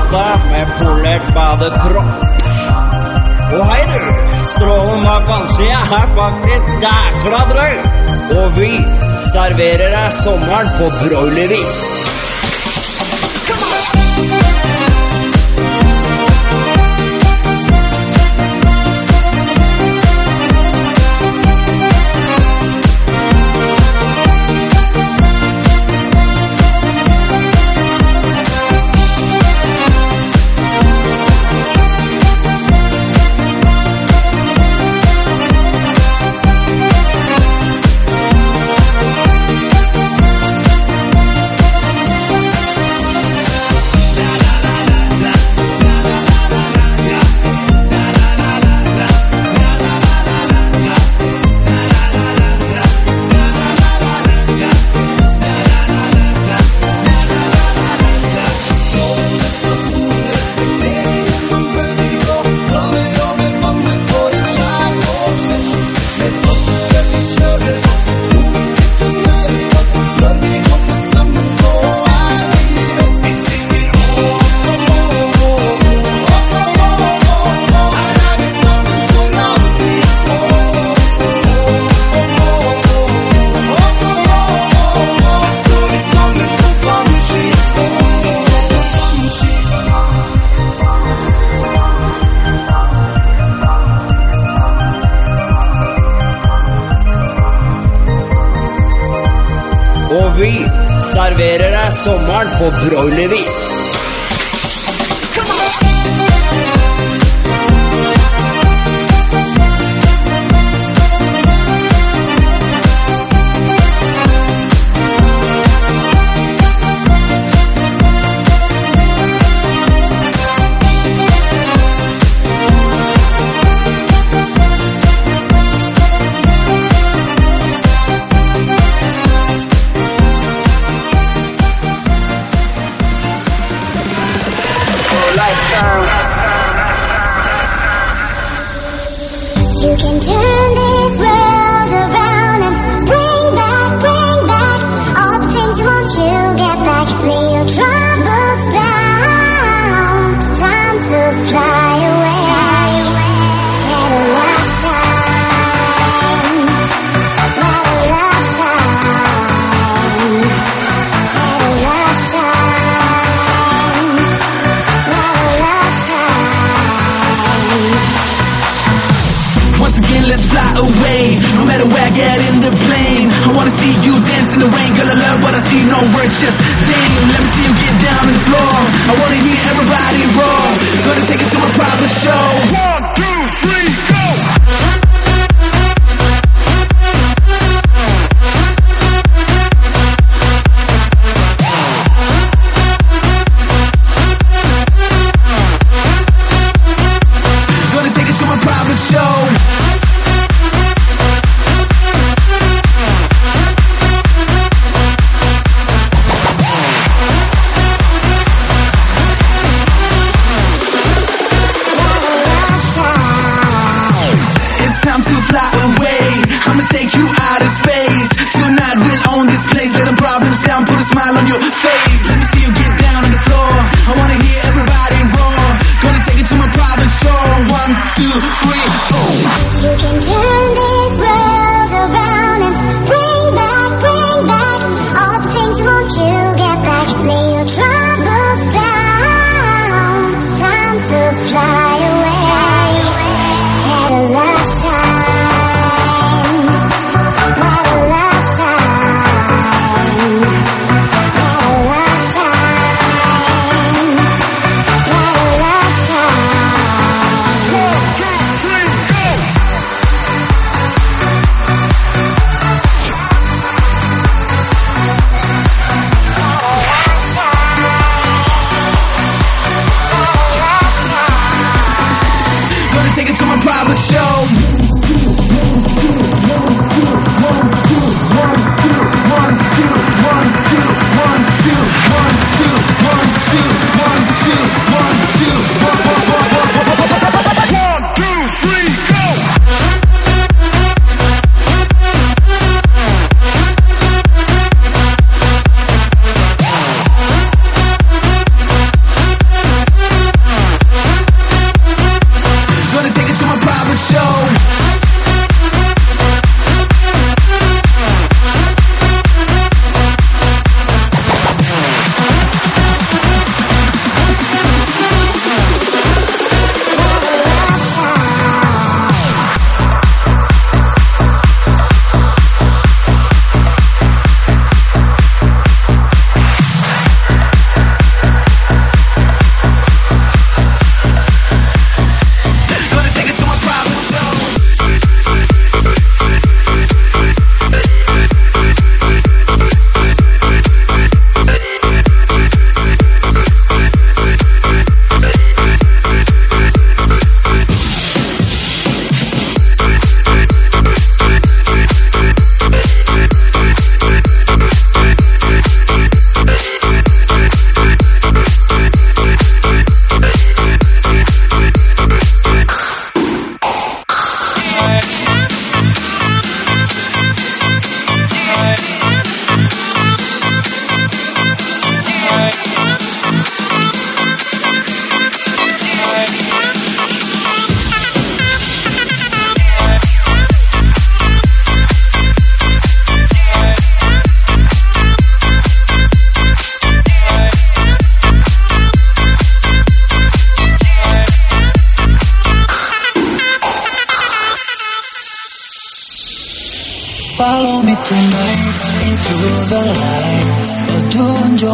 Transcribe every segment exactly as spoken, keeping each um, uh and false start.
gata med polert badekropp. Og hei du, strålen bak vannsida er faktisk dækla drøy. Og vi serverer deg sommeren på broilervis. Og vi serverer deg sommeren på broilervis. You can turn this world around and bring back, bring back all the things you want to get back. Lay your troubles down. It's time to fly away. Had a last time. Had a last time. Had a last time. Had a last time. Once again, let's fly away. No matter where I get in the plane, I wanna see you dance in the rain. Girl, I love what I see, no words, just ding. Let me see you get down on the floor. I wanna hear everybody roar. Gonna take it to a private show. One, two, three, go! Gonna take it to a private show. Time to fly away. I'ma take you out of space. Tonight we'll own this place. Let them problems down, put a smile on your face. Let me see you get down on the floor. I wanna hear everybody roar. Gonna take it to my private show. One, two, three, go. You can turn this world around and bring back, bring back all the things you want to get back. Lay your troubles down. It's time to fly away. Had a last time. Had a last time. Had a last time.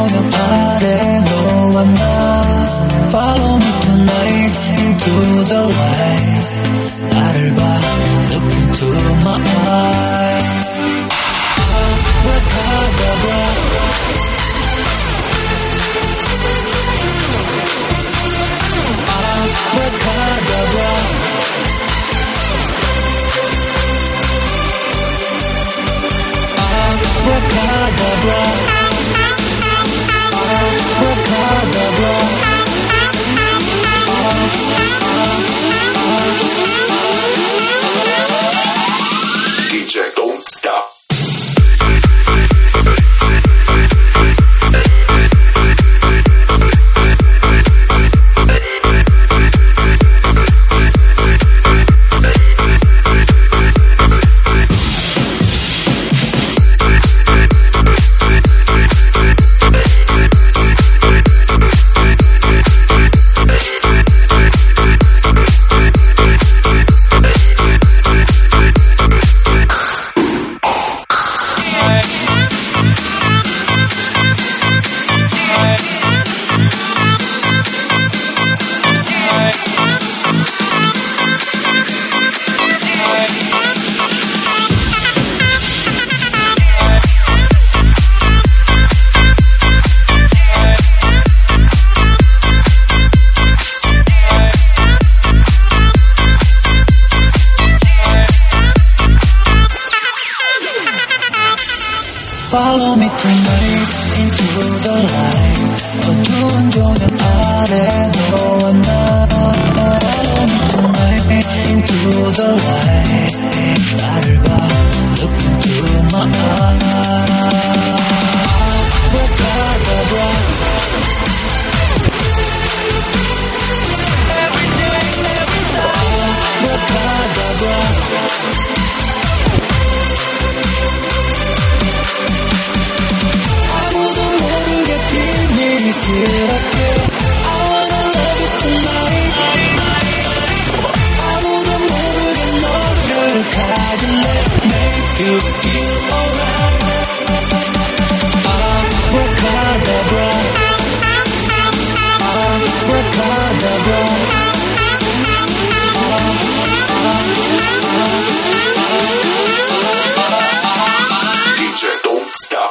조명 아래 너와 나 Follow me tonight into the light 나를 봐 Look into my eyes Abracadabra Abracadabra Abracadabra Abracadabra D J, don't stop. Follow me tonight into the light 어두운 조명 아래 너와 나 Follow me tonight into the light 나를 봐 Look into my eyes Abracadabra Every day, every time Abracadabra 아무도 모르게 비밀스럽게 I wanna love you tonight 아무도 모르게 너를 가질래 Make you feel alright Abracadabra Abracadabra D J, don't stop.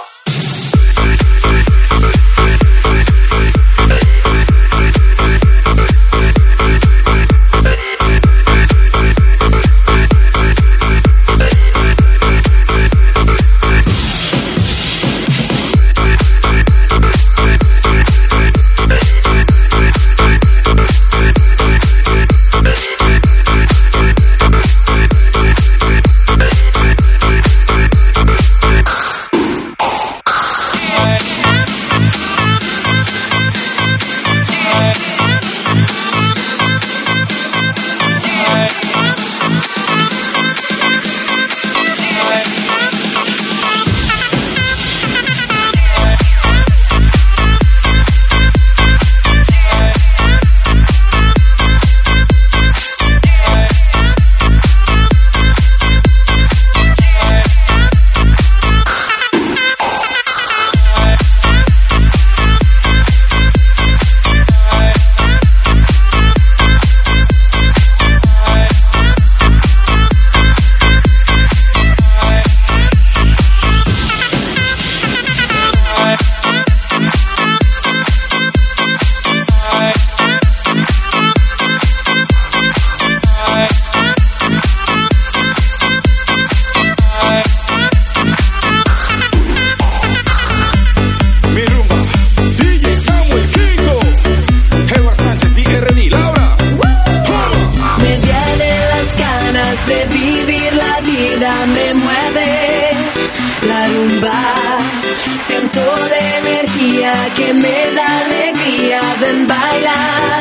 Que me da alegría, ven bailar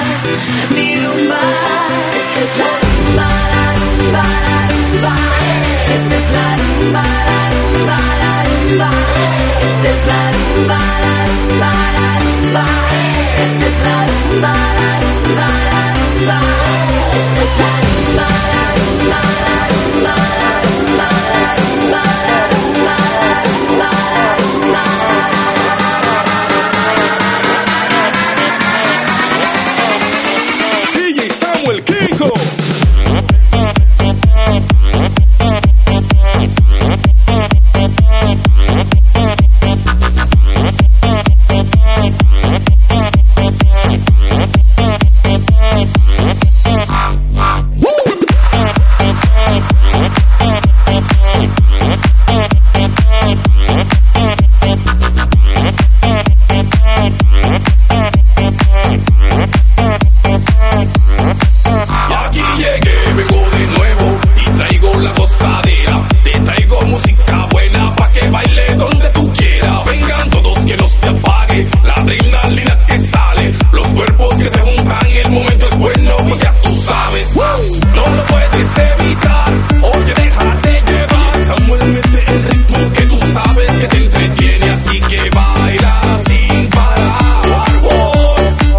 mi rumba. Esta es la rumba, la rumba, la rumba. Esta es la rumba, la rumba, la rumba. Esta es la rumba, la rumba, la rumba. Esta es la rumba, la rumba, la rumba. Esta es la rumba, la rumba, la rumba, la rumba, la rumba, la rumba, la rumba, la rumba. adrenalina que sale, los cuerpos que se juntan, el momento es bueno, pues ya tú sabes. No lo puedes evitar, oye, déjate llevar. Samuel mete el ritmo que tú sabes que te entretiene, así que baila sin parar. Oh.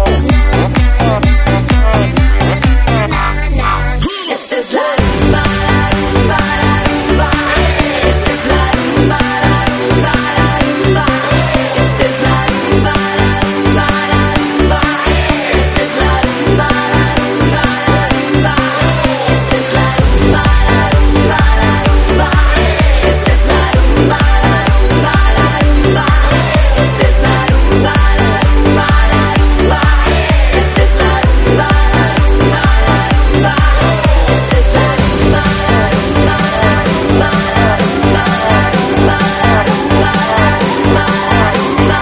Esta es la rumba, la rumba, la rumba. Esta es la rumba, la rumba, la rumba. Esta es la rumba, la rumba, la rumba. Esta es la rumba, la rumba, la rumba. Esta es la rumba, la rumba, la rumba. Esta es la rumba, la rumba, la rumba. Esta es la rumba, la rumba, la rumba. Esta es la rumba, la rumba, la rumba. Esta es la rumba, la rumba, la rumba, la rumba, la rumba, la rumba, la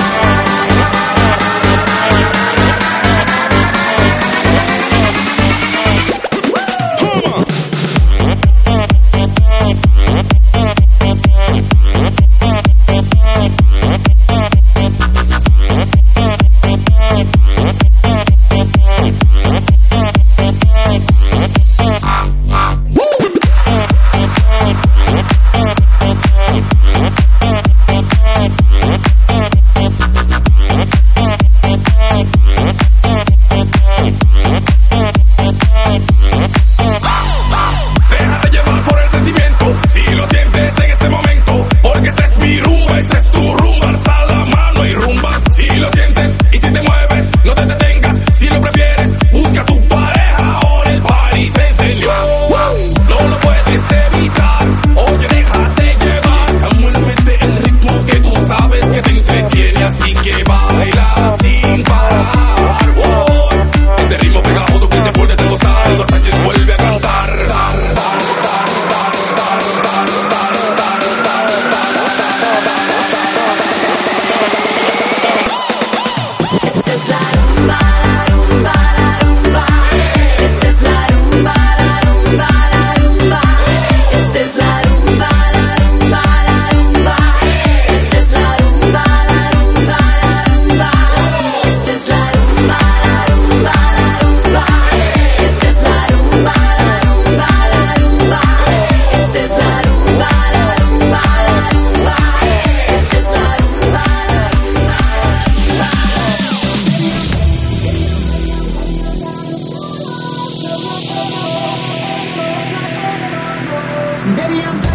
Déjate llevar por el sentimiento, si lo sientes en este momento, porque esta es mi rumba, esta es tu rumba, alza la mano y rumba. Si lo sientes y si te mueves, no te detengas, si lo prefieres, busca a tu pareja, ahora el party se encendió. No lo puedes evitar, oye, déjate llevar. Samuel mete el ritmo que tú sabes que te entretiene, así que baila sin parar. Oh. Este ritmo pegajoso que te pone de gozar, Eduardo Sánchez vuelve a cantar. Esta es la rumba, la rumba, la rumba. Esta es la rumba, la rumba, la rumba. Esta es la rumba, la rumba, la rumba. Esta es la rumba, la rumba, la rumba. Esta es la rumba, la rumba, la rumba. Esta es la rumba, la rumba, la rumba. Esta es la rumba, la rumba, la rumba. Esta es la rumba, la Baby, I'm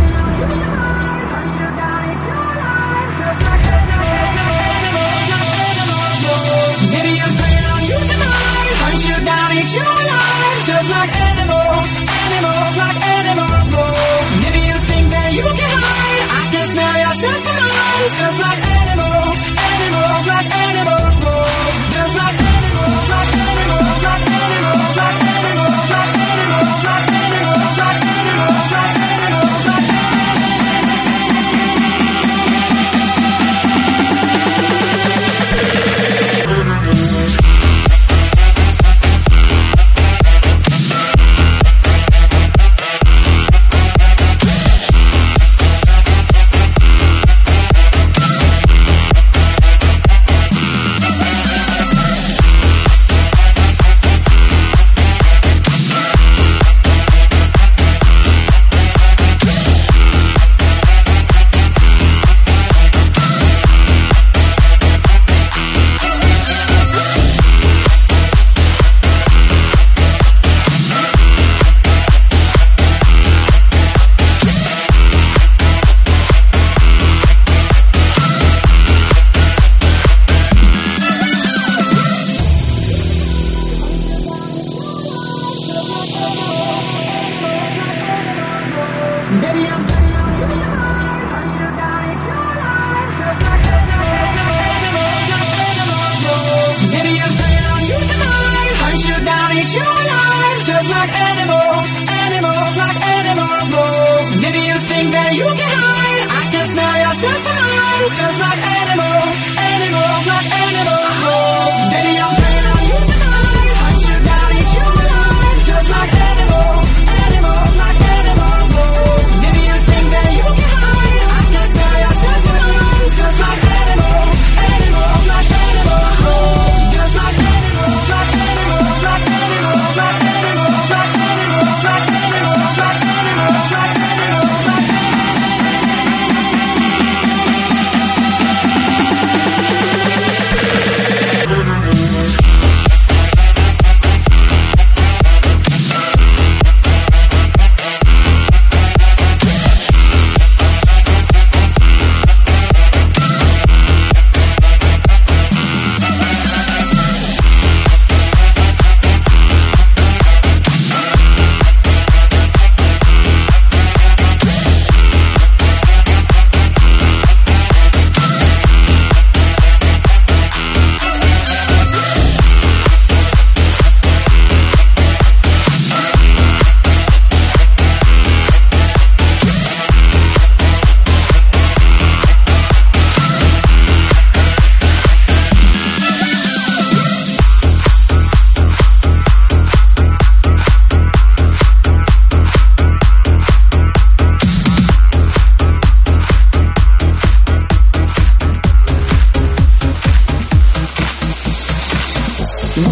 Maybe I'm playing on you tonight. Hunt you down, eat you alive. Just like animals, animals, like animals go. Maybe you think that you can hide. I can smell yourself from miles. Just like animals, animals, like animals go. Just like animals, like animals, like animals, like animals, like animals, like animals, like animals, like animals, like Baby, I'm Maybe I'm playing on you tonight. Hunt you down, eat you alive. Just like animals, animals, like animals go. Maybe you think that you can hide. I can smell yourself from miles. Just like animals, animals, like animals go. Baby, I'm playing on you tonight. Hunt you down, eat you alive. Just like animals, animals, like animals go. Maybe you think that you can hide. I can smell yourself from miles. Just like animals, animals, like animals go.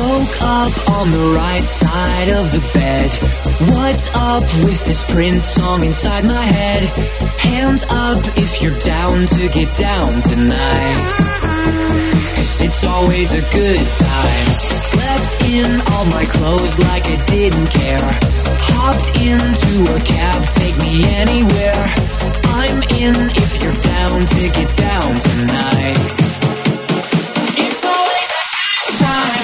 Woke up on the right side of the bed. What's up with this Prince song inside my head? Hands up if you're down to get down tonight, 'cause it's always a good time. Slept in all my clothes like I didn't care. Hopped into a cab, take me anywhere. I'm in if you're down to get down tonight. It's always a good time.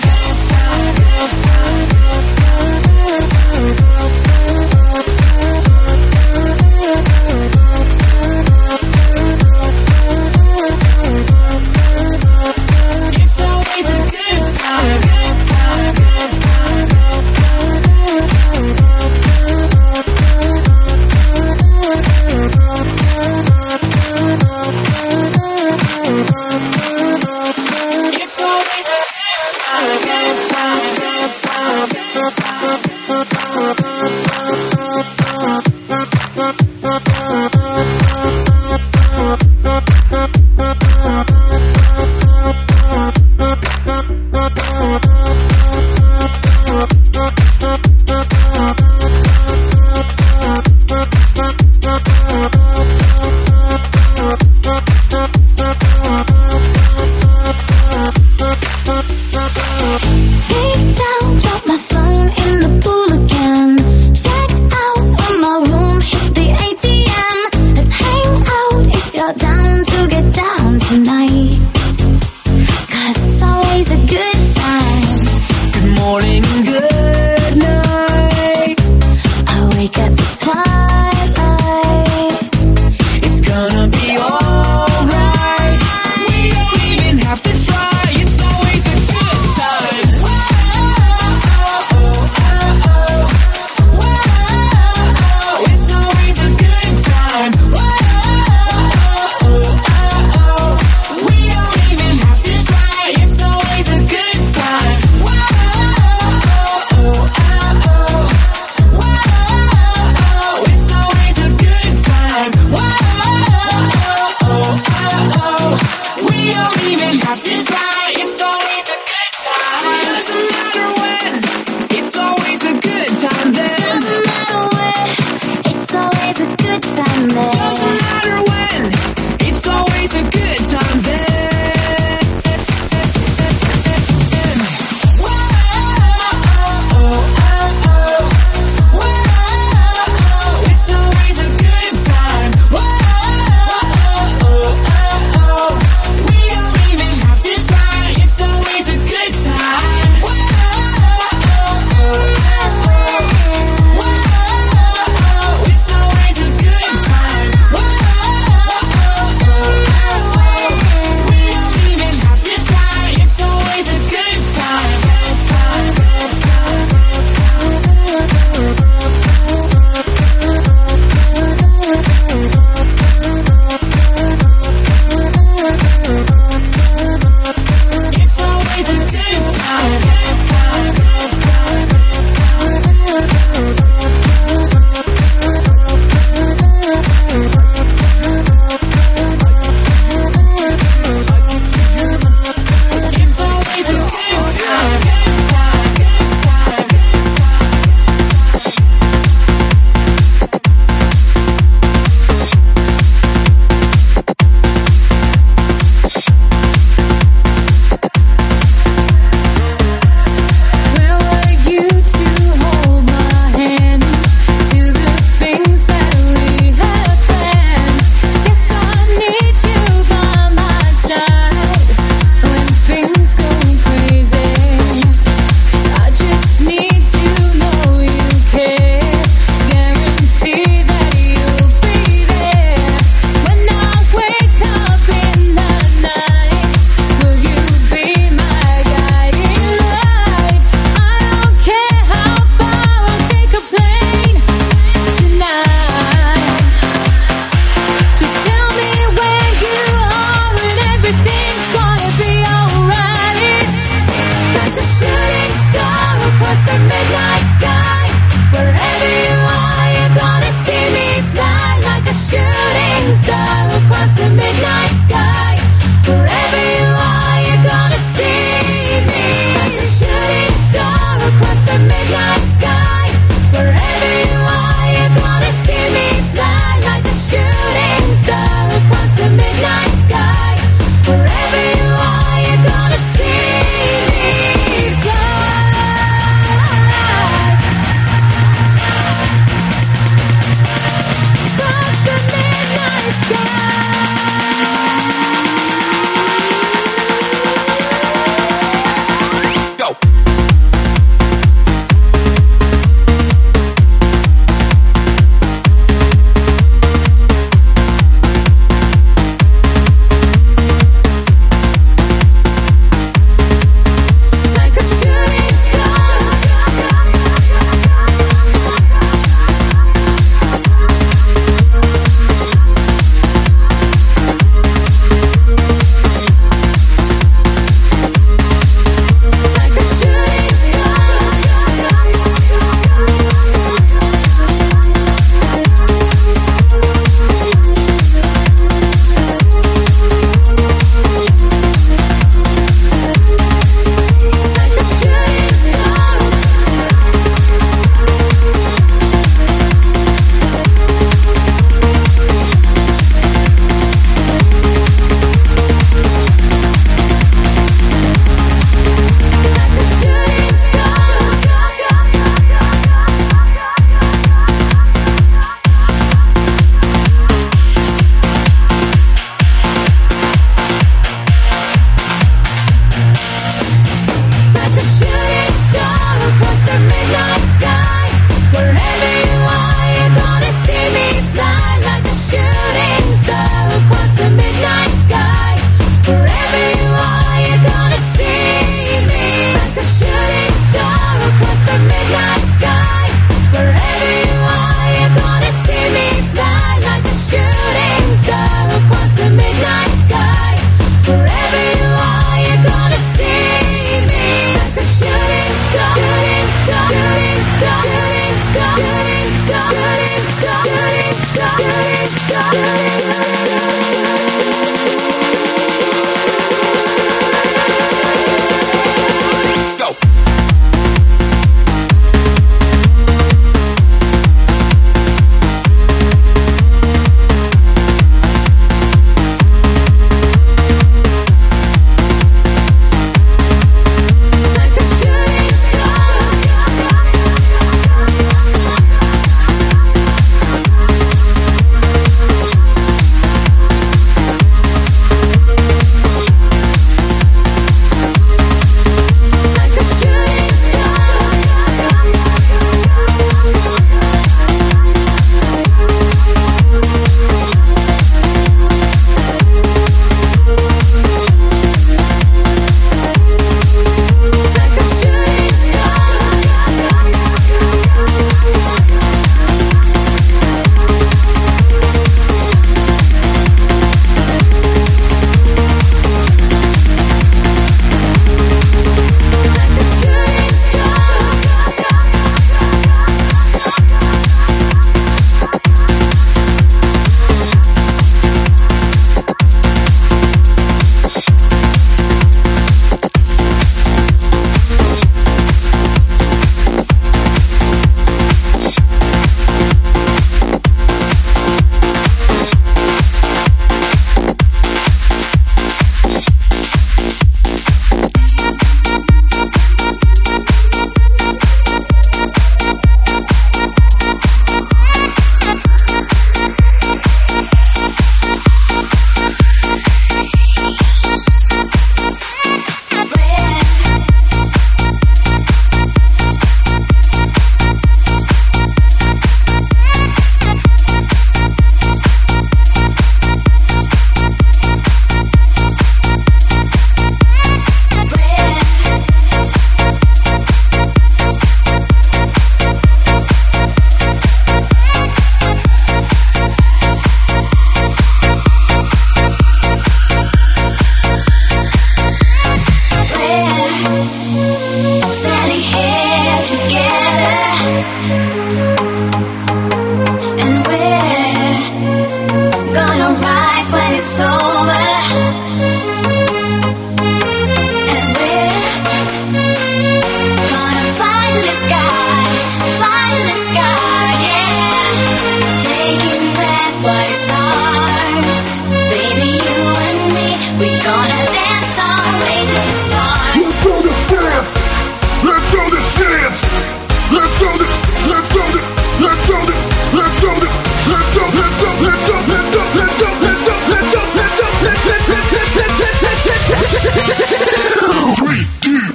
It's always a good time.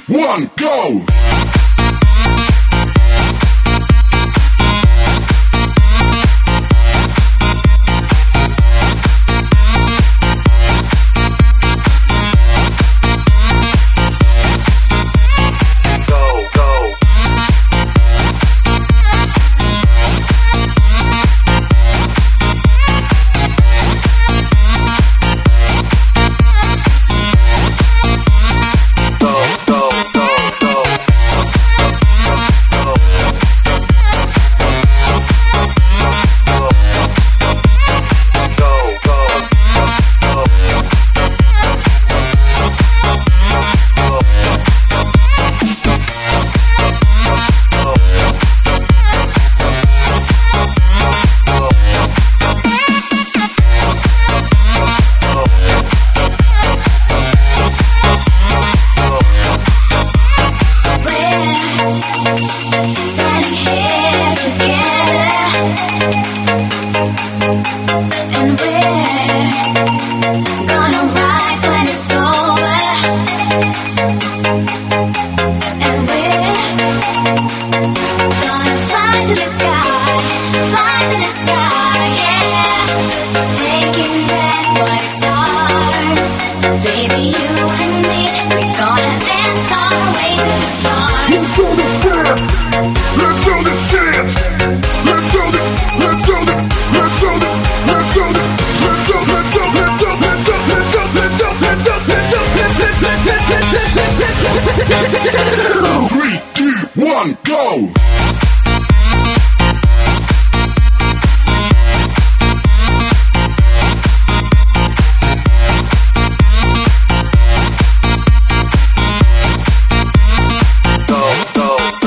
one, go! Three, two, one, go! Go, go.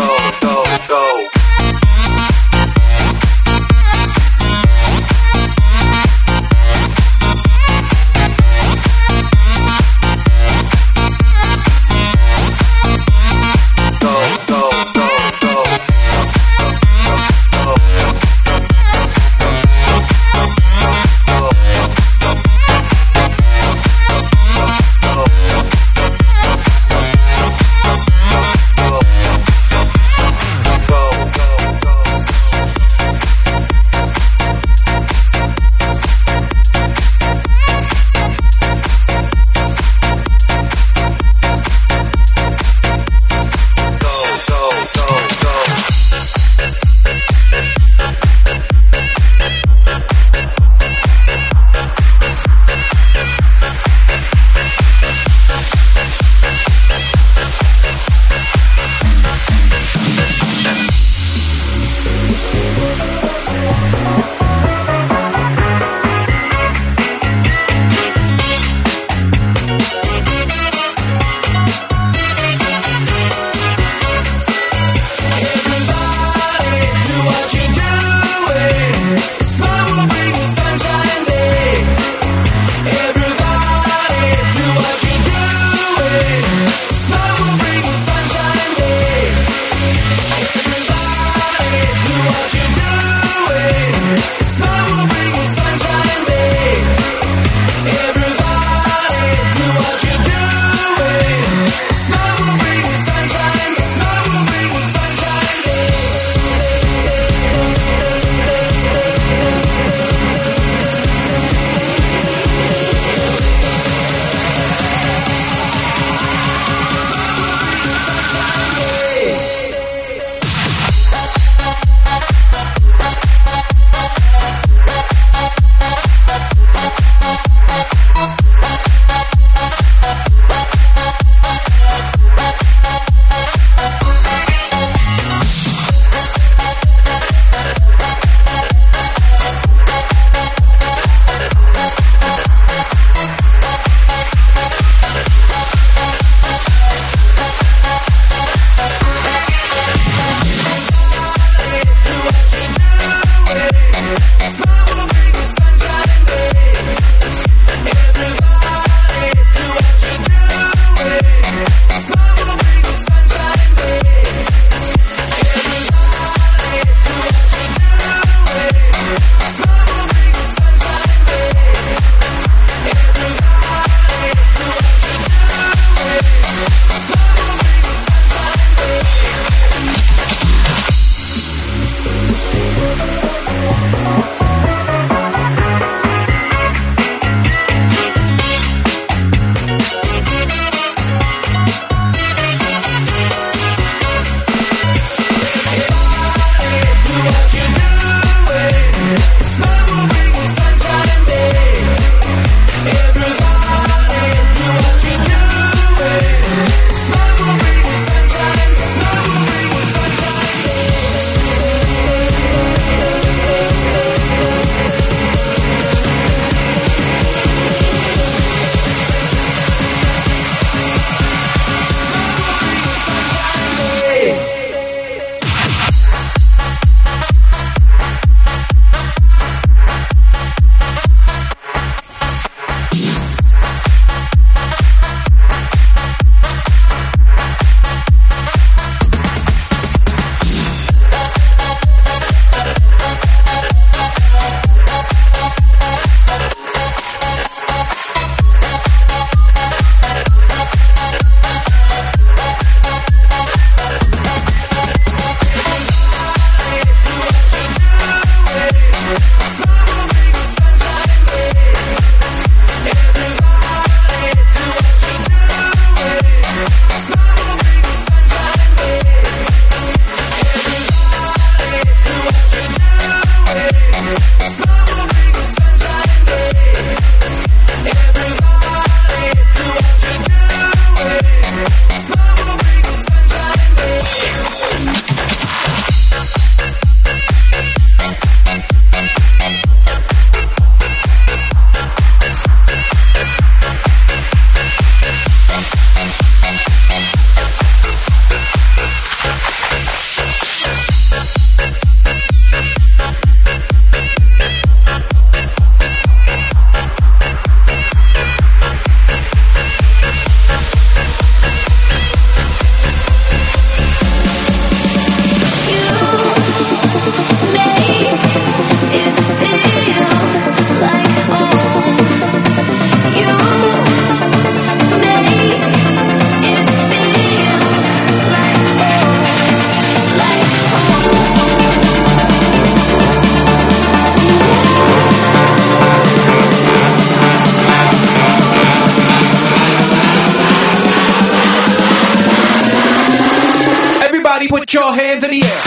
Everybody put your hands in the air.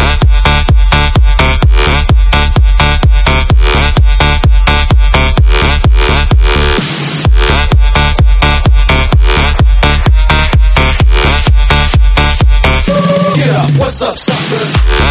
Get up, what's up, sucker?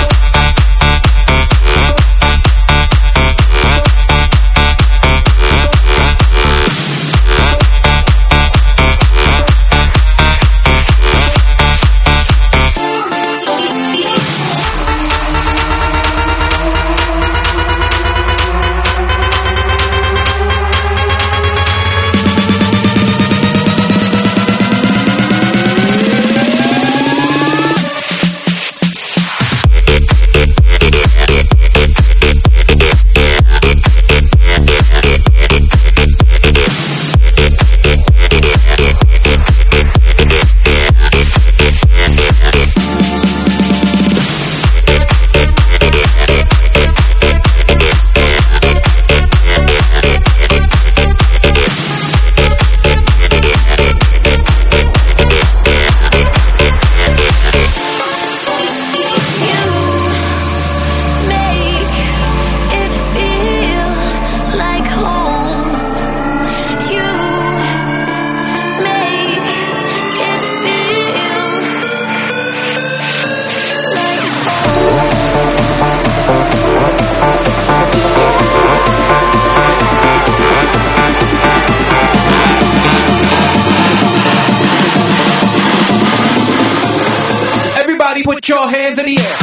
Put your hands in the air.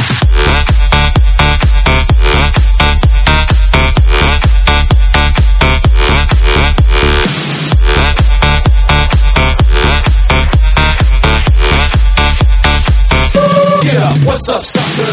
Get up, what's up, sucker?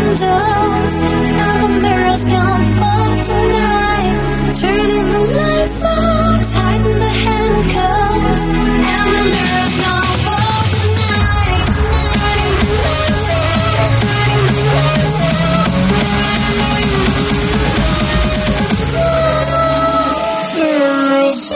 candles, and the mirrors come for tonight. Turning the lights off, tighten the handcuffs, and the mirrors come for tonight. Turning the lights off, turning the lights off. Girls.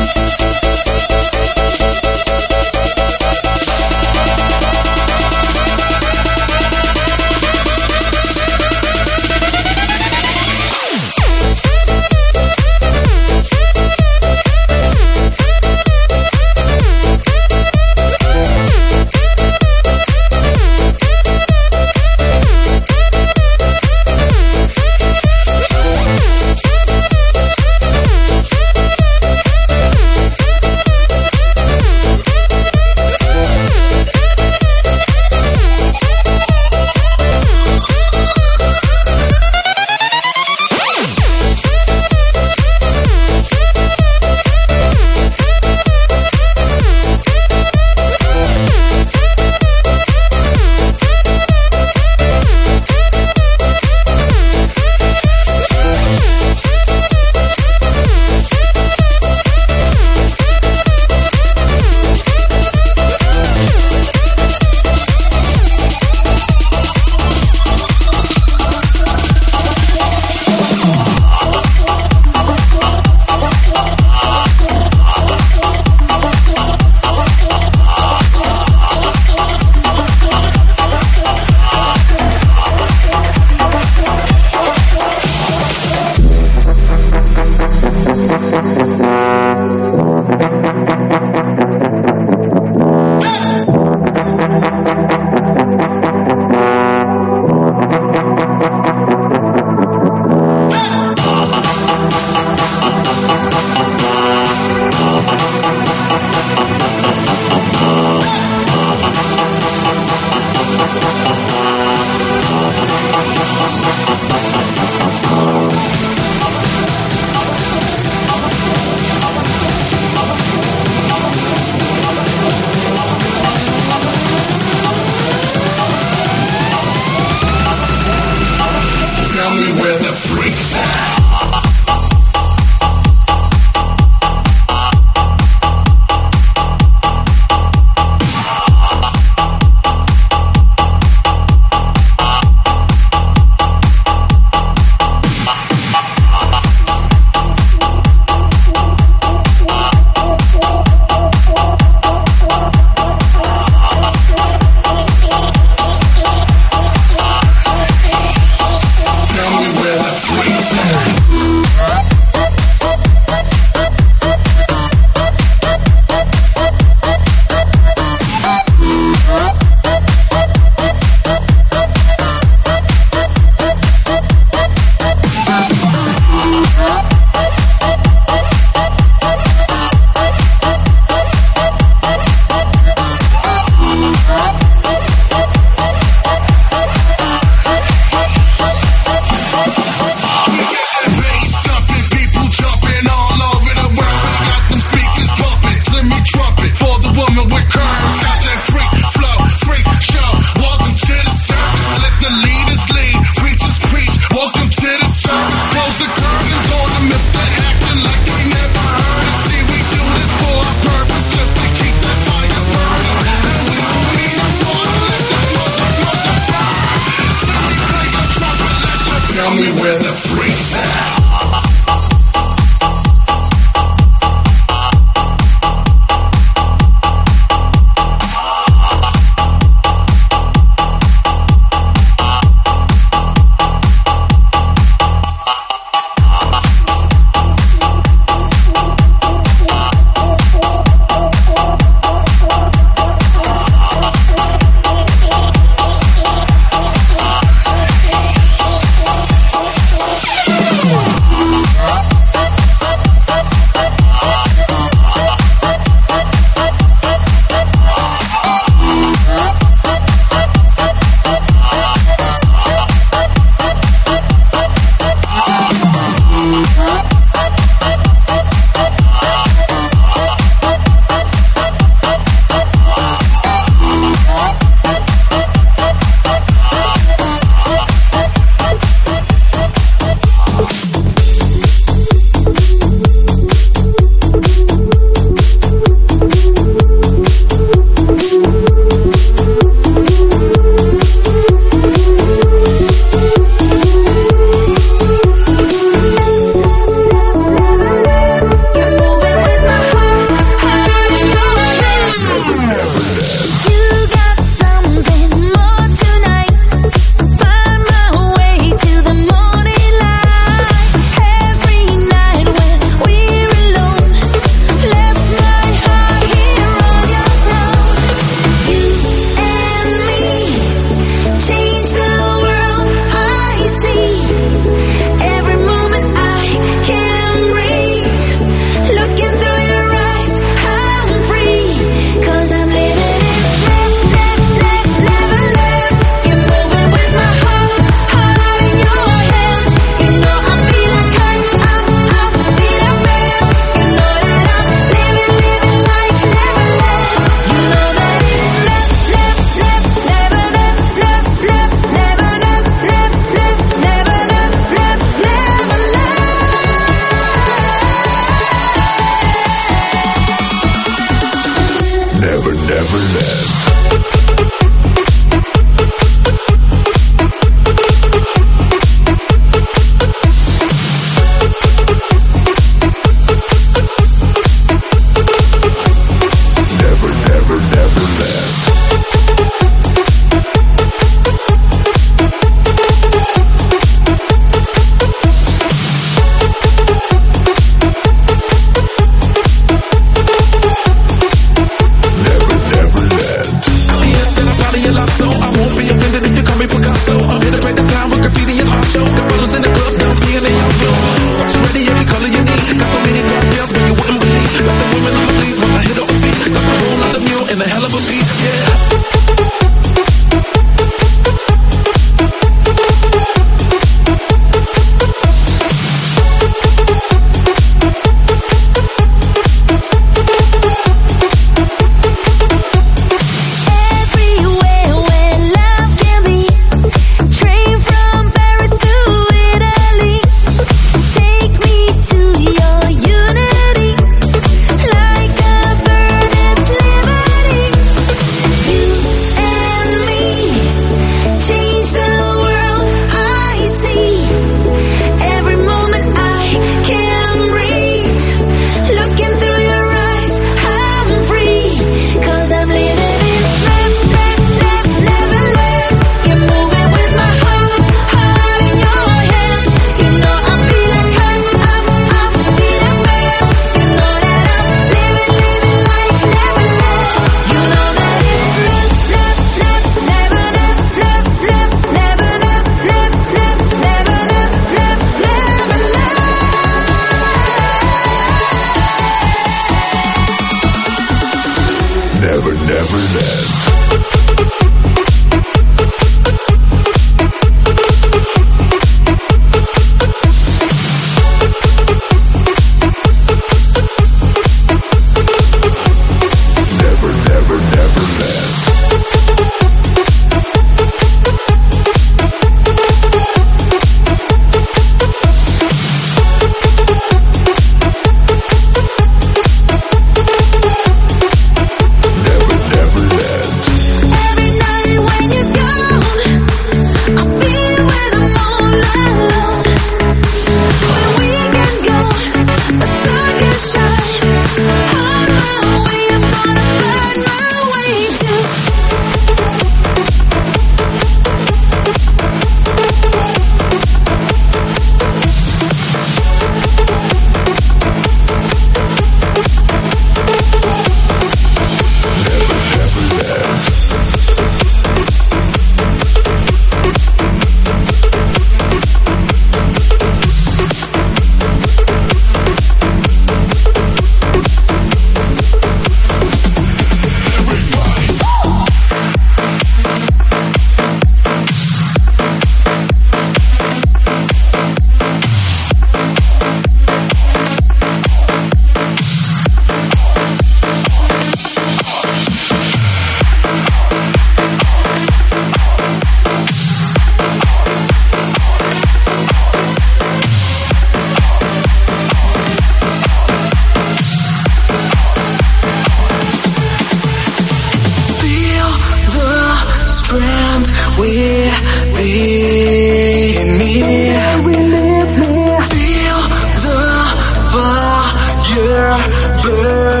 girl.